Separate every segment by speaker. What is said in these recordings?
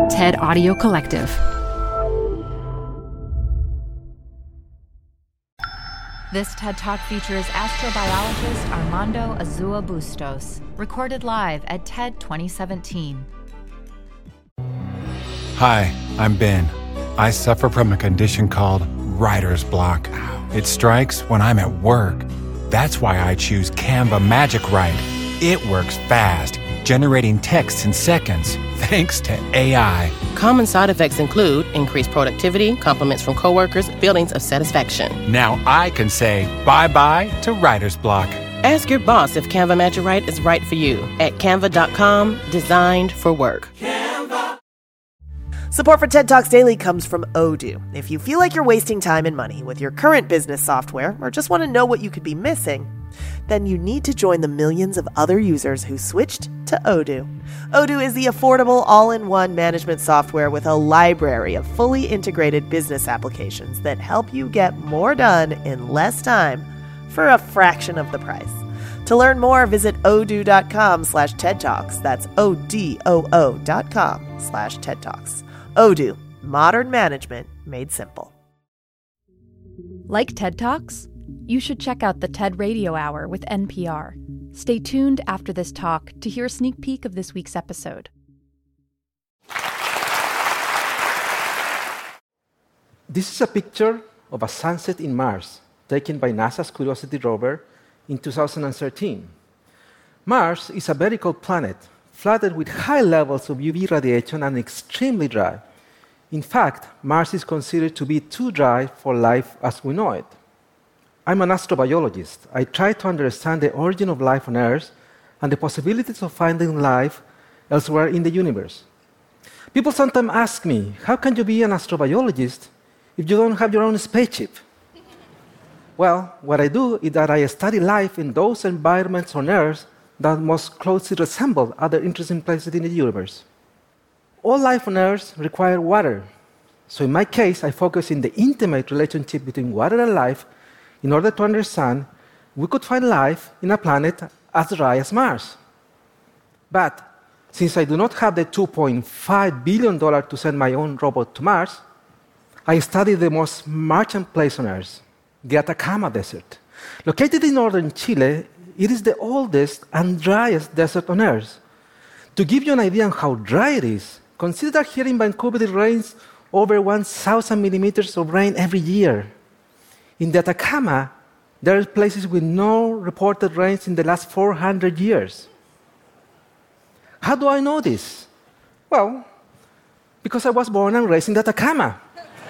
Speaker 1: TED Audio Collective.
Speaker 2: This TED Talk features astrobiologist Armando Azua Bustos, recorded live at TED 2017.
Speaker 3: Hi, I'm Ben. I suffer from a condition called writer's block. It strikes when I'm at work. That's why I choose Canva Magic Write. It works fast, generating text in seconds, thanks to AI.
Speaker 4: Common side effects include increased productivity, compliments from coworkers, feelings of satisfaction.
Speaker 3: Now I can say bye-bye to writer's block.
Speaker 4: Ask your boss if Canva Magic Write is right for you at canva.com, designed for work.
Speaker 5: Support for TED Talks Daily comes from Odoo. If you feel like you're wasting time and money with your current business software or just want to know what you could be missing, then you need to join the millions of other users who switched to Odoo. Odoo is the affordable all-in-one management software with a library of fully integrated business applications that help you get more done in less time for a fraction of the price. To learn more, visit odoo.com/TED Talks. That's ODOO.com/TED Talks. Odoo, modern management made simple.
Speaker 6: Like TED Talks? You should check out the TED Radio Hour with NPR. Stay tuned after this talk to hear a sneak peek of this week's episode.
Speaker 7: This is a picture of a sunset in Mars, taken by NASA's Curiosity rover in 2013. Mars is a very cold planet, flooded with high levels of UV radiation and extremely dry. In fact, Mars is considered to be too dry for life as we know it. I'm an astrobiologist. I try to understand the origin of life on Earth and the possibilities of finding life elsewhere in the universe. People sometimes ask me, how can you be an astrobiologist if you don't have your own spaceship? Well, what I do is that I study life in those environments on Earth that most closely resemble other interesting places in the universe. All life on Earth requires water. So in my case, I focus on the intimate relationship between water and life in order to understand we could find life in a planet as dry as Mars. But since I do not have the $2.5 billion to send my own robot to Mars, I studied the most Martian place on Earth, the Atacama Desert. Located in northern Chile, it is the oldest and driest desert on Earth. To give you an idea of how dry it is, consider here in Vancouver it rains over 1,000 millimeters of rain every year. In the Atacama, there are places with no reported rains in the last 400 years. How do I know this? Well, because I was born and raised in the Atacama.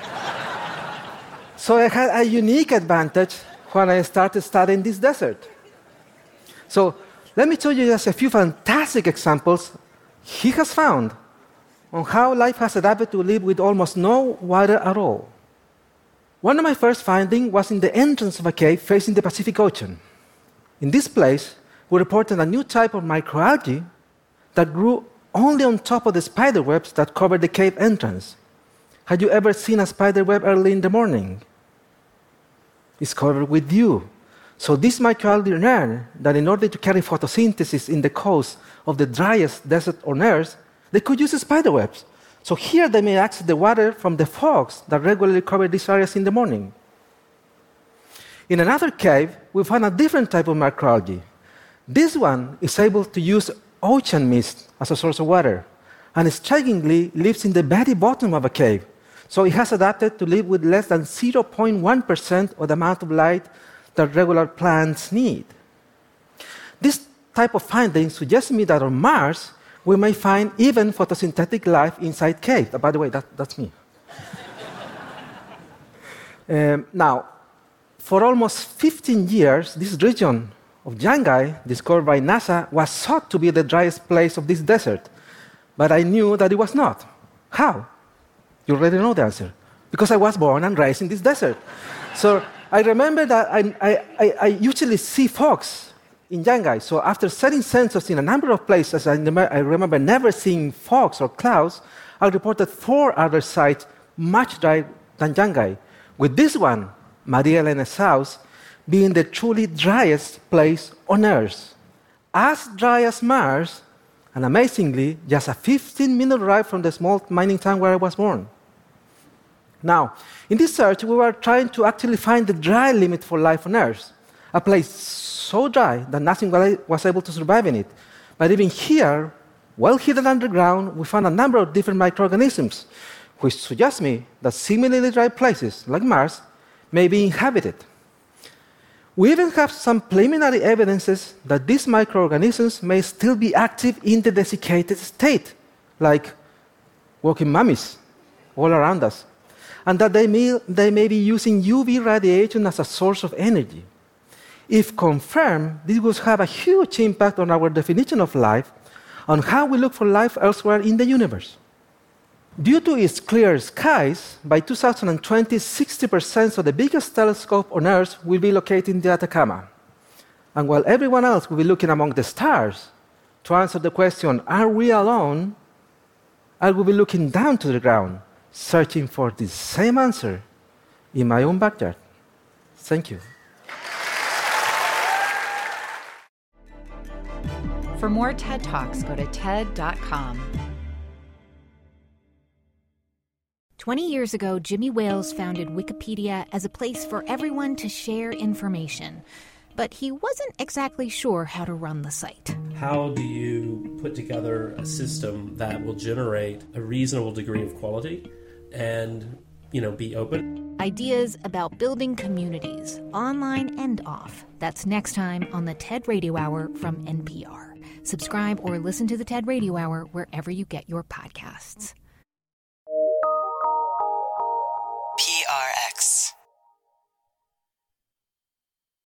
Speaker 7: So I had a unique advantage when I started studying this desert. So let me show you just a few fantastic examples he has found on how life has adapted to live with almost no water at all. One of my first findings was in the entrance of a cave facing the Pacific Ocean. In this place, we reported a new type of microalgae that grew only on top of the spider webs that covered the cave entrance. Had you ever seen a spider web early in the morning? It's covered with dew. So this microalgae learned that in order to carry photosynthesis in the coast of the driest desert on Earth, they could use spider webs. So here they may access the water from the fogs that regularly cover these areas in the morning. In another cave, we found a different type of microalgae. This one is able to use ocean mist as a source of water, and strikingly lives in the very bottom of a cave. So it has adapted to live with less than 0.1% of the amount of light that regular plants need. This type of findings suggests to me that on Mars, we may find even photosynthetic life inside caves. By the way, that's me. Now, for almost 15 years, this region of Jangai, discovered by NASA, was thought to be the driest place of this desert. But I knew that it was not. How? You already know the answer. Because I was born and raised in this desert. So I remember that I usually see fogs in Jangai. So after setting sensors in a number of places, I remember never seeing fogs or clouds. I reported 4 other sites much drier than Jangai, with this one, Maria Elena South, being the truly driest place on Earth. As dry as Mars, and amazingly, just a 15-minute ride from the small mining town where I was born. Now, in this search, we were trying to actually find the dry limit for life on Earth, a place so dry that nothing was able to survive in it. But even here, well hidden underground, we found a number of different microorganisms, which suggests me that similarly dry places, like Mars, may be inhabited. We even have some preliminary evidences that these microorganisms may still be active in the desiccated state, like walking mummies all around us, and that they may be using UV radiation as a source of energy. If confirmed, this would have a huge impact on our definition of life, on how we look for life elsewhere in the universe. Due to its clear skies, by 2020, 60% of the biggest telescope on Earth will be located in the Atacama. And while everyone else will be looking among the stars to answer the question, are we alone? I will be looking down to the ground, searching for the same answer in my own backyard. Thank you.
Speaker 2: For more TED Talks, go to TED.com.
Speaker 1: 20 years ago, Jimmy Wales founded Wikipedia as a place for everyone to share information. But he wasn't exactly sure how to run the site.
Speaker 8: How do you put together a system that will generate a reasonable degree of quality and, be open?
Speaker 1: Ideas about building communities, online and off. That's next time on the TED Radio Hour from NPR. Subscribe or listen to the TED Radio Hour wherever you get your podcasts.